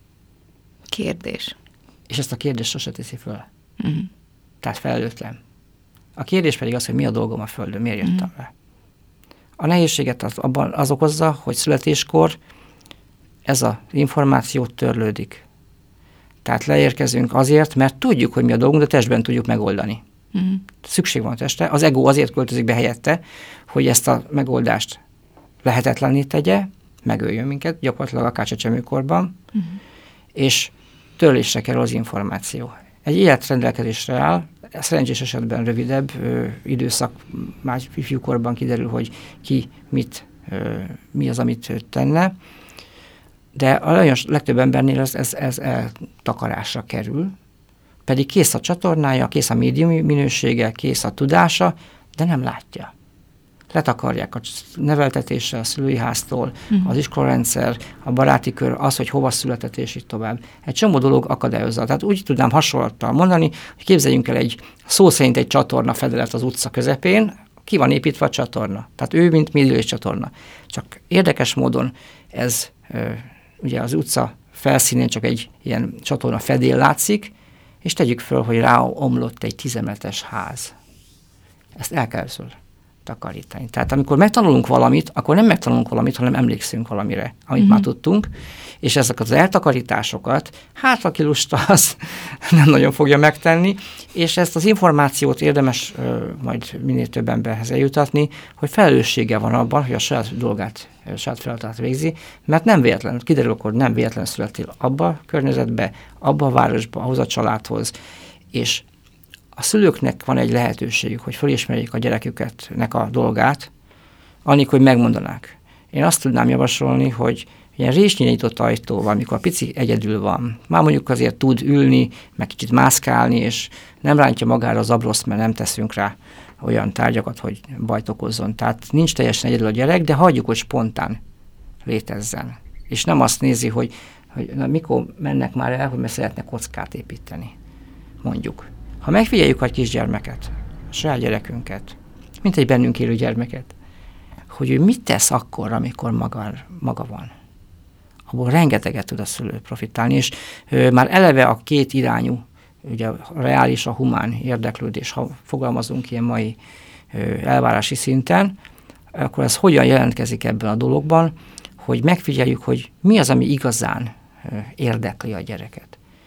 kérdés. És ezt a kérdést sose teszi föl. Uh-huh. Tehát felelőtlen. A kérdés pedig az, hogy mi a dolgom a Földön, miért jöttem uh-huh. le. A nehézséget az, abban az okozza, hogy születéskor ez az információ törlődik. Tehát leérkezünk azért, mert tudjuk, hogy mi a dolgunk, de testben tudjuk megoldani. Uh-huh. Szükség van a testre. Az ego azért költözik be helyette, hogy ezt a megoldást lehetetlenné tegye, megöljön minket, gyakorlatilag akár csecsemőkorban, uh-huh. és törlésre kerül az információ. Egy életrendelkezésre áll, szerencsés esetben rövidebb ö, időszak, már ifjúkorban kiderül, hogy ki mit, ö, mi az, amit tenne, de a nagyon legtöbb embernél ez, ez, ez eltakarásra kerül, pedig kész a csatornája, kész a médium minősége, kész a tudása, de nem látja. Letakarják a neveltetéssel, a szülői háztól, uh-huh. az iskolarendszer, a baráti kör, az, hogy hova született, és így tovább. Egy csomó dolog akadályozza. Tehát úgy tudnám hasonlattal mondani, hogy képzeljünk el egy szó szerint egy csatorna fedelet az utca közepén, ki van építve a csatorna. Tehát ő, mint médiumés csatorna. Csak érdekes módon ez ugye az utca felszínén csak egy ilyen csatorna fedél látszik, és tegyük föl, hogy ráomlott egy tízemeletes ház. Ezt el kell szól takarítani. Tehát amikor megtanulunk valamit, akkor nem megtanulunk valamit, hanem emlékszünk valamire, amit mm-hmm. már tudtunk, és ezek az eltakarításokat, hát aki lusta, az nem nagyon fogja megtenni, és ezt az információt érdemes ö, majd minél több emberhez eljutatni, hogy felelőssége van abban, hogy a saját dolgát, a saját feladatát végzi, mert nem véletlen, kiderül, akkor nem véletlen születél abba a környezetbe, abba a városba, ahhoz a családhoz, és a szülőknek van egy lehetőségük, hogy felismerjék a gyereküknek a dolgát, annik, hogy megmondanák. Én azt tudnám javasolni, hogy ilyen résnyi nyitott ajtóval, amikor a pici egyedül van, már mondjuk azért tud ülni, meg kicsit mászkálni, és nem rántja magára az abroszt, mert nem teszünk rá olyan tárgyakat, hogy bajt okozzon. Tehát nincs teljesen egyedül a gyerek, de hagyjuk, hogy spontán létezzen. És nem azt nézi, hogy, hogy na, mikor mennek már el, hogy mert szeretne kockát építeni. Mondjuk. Ha megfigyeljük a kisgyermeket, a saját gyerekünket, mint egy bennünk élő gyermeket, hogy ő mit tesz akkor, amikor maga, maga van. Abból rengeteget tud a szülő profitálni, és ö, már eleve a két irányú, ugye a reális, a humán érdeklődés, ha fogalmazunk ilyen mai ö, elvárási szinten, akkor ez hogyan jelentkezik ebben a dologban, hogy megfigyeljük, hogy mi az, ami igazán ö, érdekli a gyereket.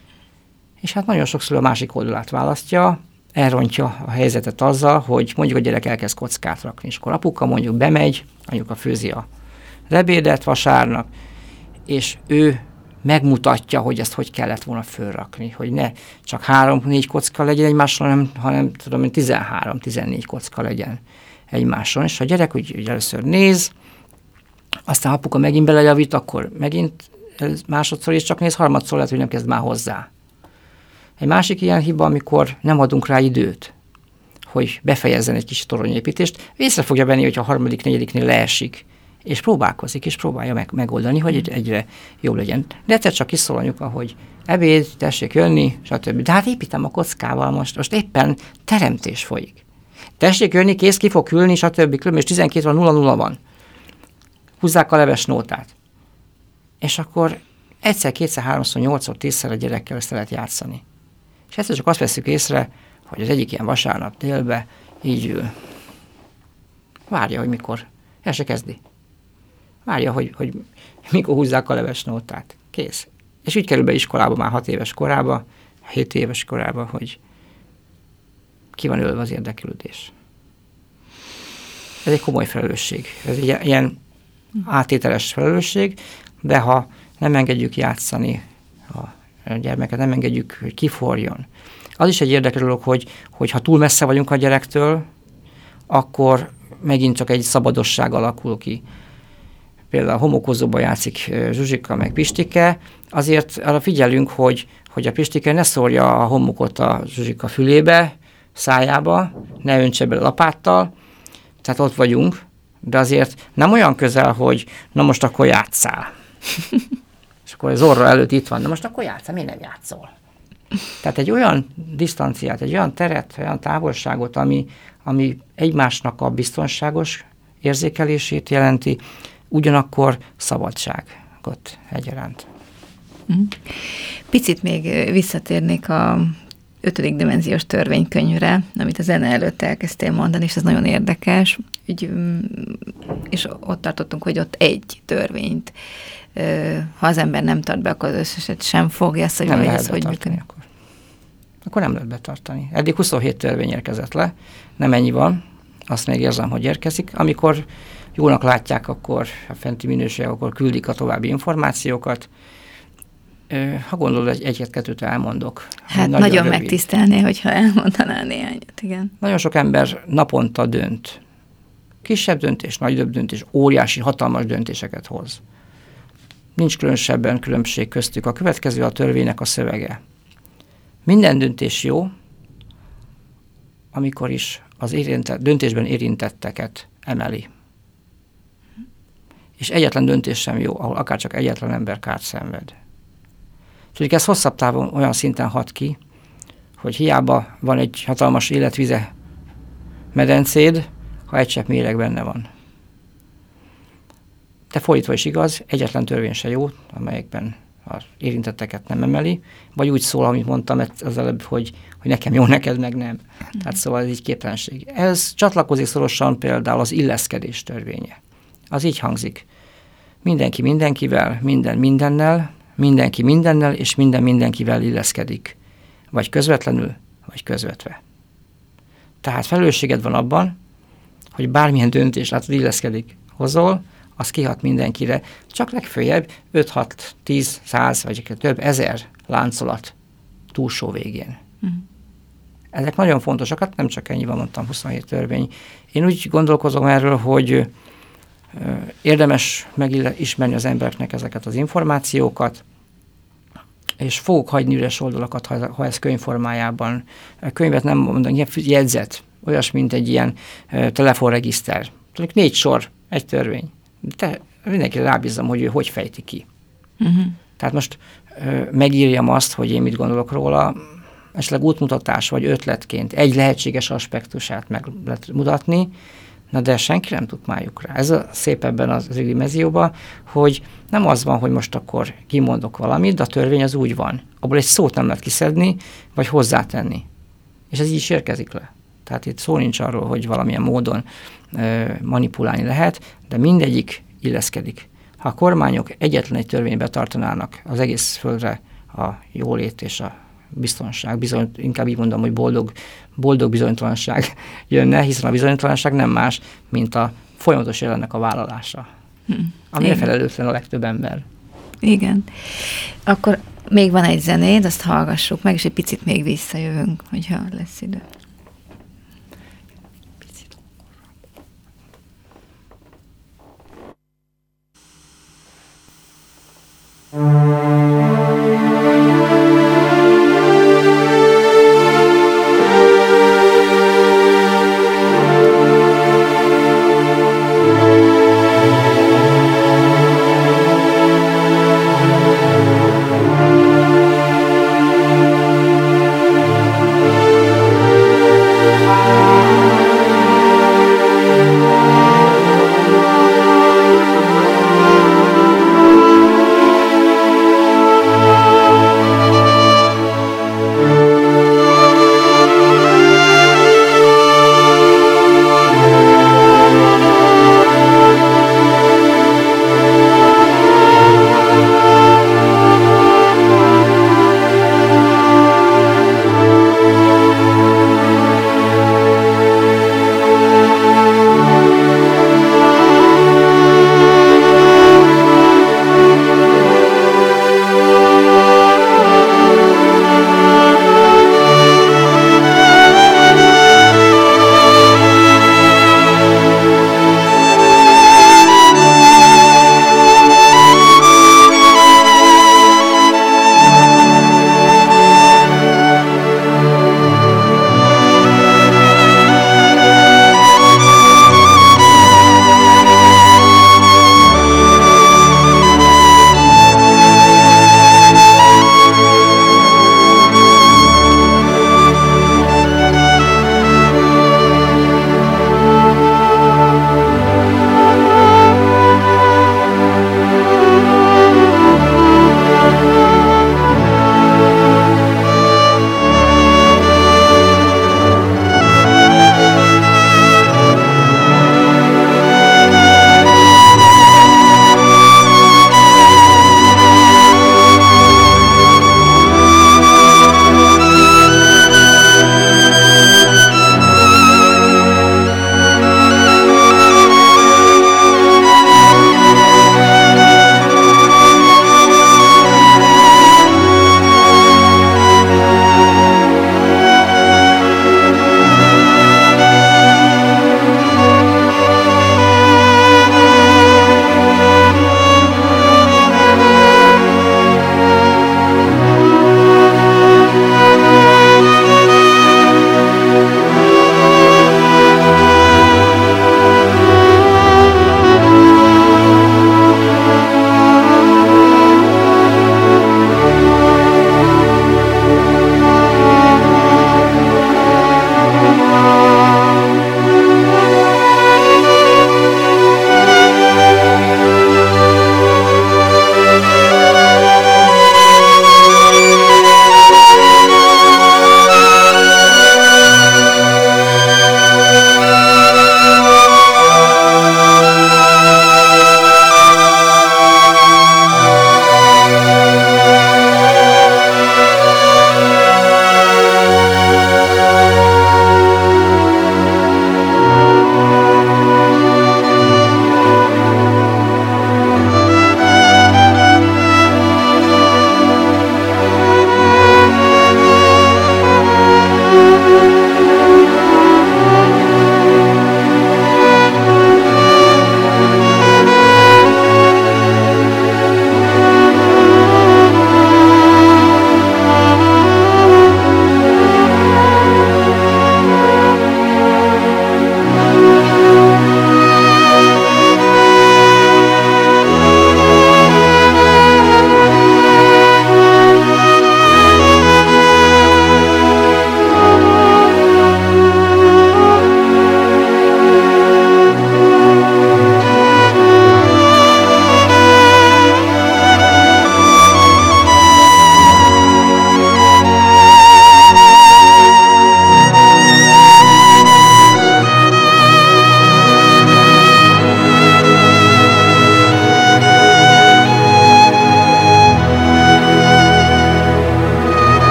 És hát nagyon sokszor a másik oldalát választja, elrontja a helyzetet azzal, hogy mondjuk a gyerek elkezd kockát rakni, és akkor apuka mondjuk bemegy, anyuka főzi a ebédet vasárnap, és ő megmutatja, hogy ezt hogy kellett volna fölrakni, hogy ne csak három-négy kocka legyen egymáson, hanem, hanem tudom, tizenhárom-tizennégy kocka legyen egymáson. És ha a gyerek úgy, úgy először néz, aztán apuka megint belejavít, akkor megint másodszor is csak néz, harmadszor lehet, hogy nem kezd már hozzá. Egy másik ilyen hiba, amikor nem adunk rá időt, hogy befejezzen egy kis toronyépítést, észre fogja venni, hogy a harmadik, negyediknél leesik, és próbálkozik, és próbálja meg, megoldani, hogy egyre jobb legyen. De egyszer csak kiszól anyuka, hogy ebéd, tessék jönni, stb. De hát építem a kockával most, most éppen teremtés folyik. Tessék jönni, kész, ki fog ülni, stb. Különben, és tizenkét van, nulla nulla van. Húzzák a leves nótát. És akkor egyszer, kétszer, háromszor, nyolcszor, tízszer a gyerekkel össze lehet játszani. És egyszer csak azt veszük észre, hogy az egyik ilyen vasárnap délbe így ül. Várja, hogy mikor. El se kezdi. Várja, hogy, hogy mikor húzzák a leves nótát. Kész. És úgy kerül be iskolába már hat éves korába, hét éves korába, hogy ki van ölve az érdeklődés. Ez egy komoly felelősség. Ez egy ilyen átételes felelősség, de ha nem engedjük játszani a gyermeket nem engedjük, hogy kiforjon. Az is egy érdekes dolog, hogy, hogy ha túl messze vagyunk a gyerektől, akkor megint csak egy szabadosság alakul ki. Például a homokozóban játszik Zsuzsika meg Pistike, azért arra figyelünk, hogy, hogy a Pistike ne szórja a homokot a Zsuzsika fülébe, szájába, ne öntse bele lapáttal, tehát ott vagyunk, de azért nem olyan közel, hogy na most akkor játsszál. És akkor az orra előtt itt van, na most akkor játsszál, miért nem játszol? Tehát egy olyan disztanciát, egy olyan teret, olyan távolságot, ami, ami egymásnak a biztonságos érzékelését jelenti, ugyanakkor szabadságot egyaránt. Picit még visszatérnék a ötödik dimenziós törvénykönyvre, amit a zene előtt elkezdtél mondani, és ez nagyon érdekes, úgy, és ott tartottunk, hogy ott egy törvényt, ha az ember nem tart be, akkor az összeset sem fogja, szóval nem hogy lehet ez hogy betartani akkor. Akkor nem lehet betartani. Eddig huszonhét törvény érkezett le, nem ennyi van, azt még érzem, hogy érkezik. Amikor jónak látják, akkor a fenti minőség, akkor küldik a további információkat. Ha gondolod, egy egyet-kettőt elmondok. Hát nagyon, nagyon megtisztelné, hogyha elmondanál néhányat, igen. Nagyon sok ember naponta dönt. Kisebb döntés, nagyobb döntés, óriási, hatalmas döntéseket hoz. Nincs különösebben különbség köztük. A következő a törvénynek a szövege. Minden döntés jó, amikor is az érintett, döntésben érintetteket emeli. És egyetlen döntés sem jó, ahol akár csak egyetlen ember kárt szenved. Úgyhogy ez hosszabb távon olyan szinten hat ki, hogy hiába van egy hatalmas életvize medencéd, ha egy csepp méreg benne van. De fordítva is igaz, egyetlen törvény se jó, amelyekben az érintetteket nem emeli, vagy úgy szól, amit mondtam az előbb, hogy, hogy nekem jó, neked meg nem. Tehát szóval ez így képtelenség. Ez csatlakozik szorosan például az illeszkedés törvénye. Az így hangzik. Mindenki mindenkivel, minden mindennel, mindenki mindennel, és minden mindenkivel illeszkedik. Vagy közvetlenül, vagy közvetve. Tehát felelősséged van abban, hogy bármilyen döntés látod illeszkedik hozol, az kihat mindenkire, csak legfőjebb öt, hat, tíz, száz, vagy több ezer láncolat túlsó végén. Mm. Ezek nagyon fontosak, nem csak ennyi van, mondtam, huszonhét törvény. Én úgy gondolkozom erről, hogy érdemes megismerni az embereknek ezeket az információkat, és fogok hagyni üres oldalakat, ha, ha ez könyvformájában. A könyvet nem mondom, ilyen jegyzet, olyas, mint egy ilyen uh, telefonregiszter. Tudjuk, négy sor, egy törvény. De mindenkire rábízom, hogy ő hogy fejti ki. Uh-huh. Tehát most uh, megírjam azt, hogy én mit gondolok róla, esetleg útmutatás vagy ötletként egy lehetséges aspektusát meg lehet mutatni, na de senki nem tudmáljuk rá. Ez a szép ebben az dimenzióban, hogy nem az van, hogy most akkor kimondok valamit, de a törvény az úgy van. Abból egy szót nem lehet kiszedni, vagy hozzátenni. És ez így is érkezik le. Tehát itt szó nincs arról, hogy valamilyen módon e, manipulálni lehet, de mindegyik illeszkedik. Ha a kormányok egyetlen egy törvénybe tartanának az egész földre a jólét és a biztonság, bizony, inkább így mondom, hogy boldog, boldog bizonytalanság jönne, hiszen a bizonytalanság nem más, mint a folyamatos jelennek a vállalása. Hm. Amire felelőtlen a legtöbb ember. Igen. Akkor még van egy zenéd, azt hallgassuk meg, és egy picit még visszajövünk, hogyha lesz idő. Thank you.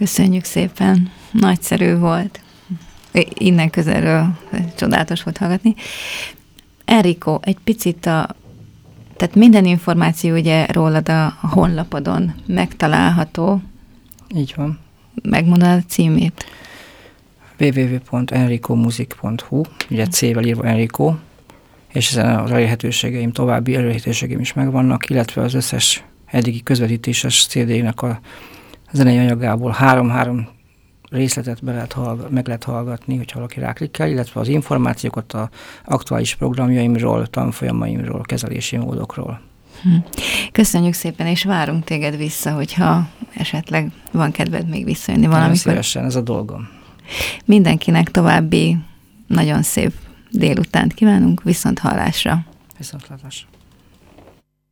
Köszönjük szépen, nagyszerű volt. Innen közelről csodálatos volt hallgatni. Enrico, egy picit a, tehát minden információ ugye rólad a honlapodon megtalálható. Így van. Megmondod a címét? double-u double-u double-u pont enricomusic pont hu, ugye C-vel írva Enrico, és ezen az elérhetőségeim, további elérhetőségeim is megvannak, illetve az összes eddigi közvetítéses cé dé-nek a zenei anyagából három-három részletet be lehet hallg- meg lehet hallgatni, hogyha valaki ráklikkel, illetve az információkat az aktuális programjaimról, tanfolyamaimról, kezelési módokról. Köszönjük szépen, és várunk téged vissza, hogyha esetleg van kedved még visszajönni valamikor. Szívesen, ez a dolgom. Mindenkinek további nagyon szép délutánt kívánunk, viszont hallásra. Viszontlátásra.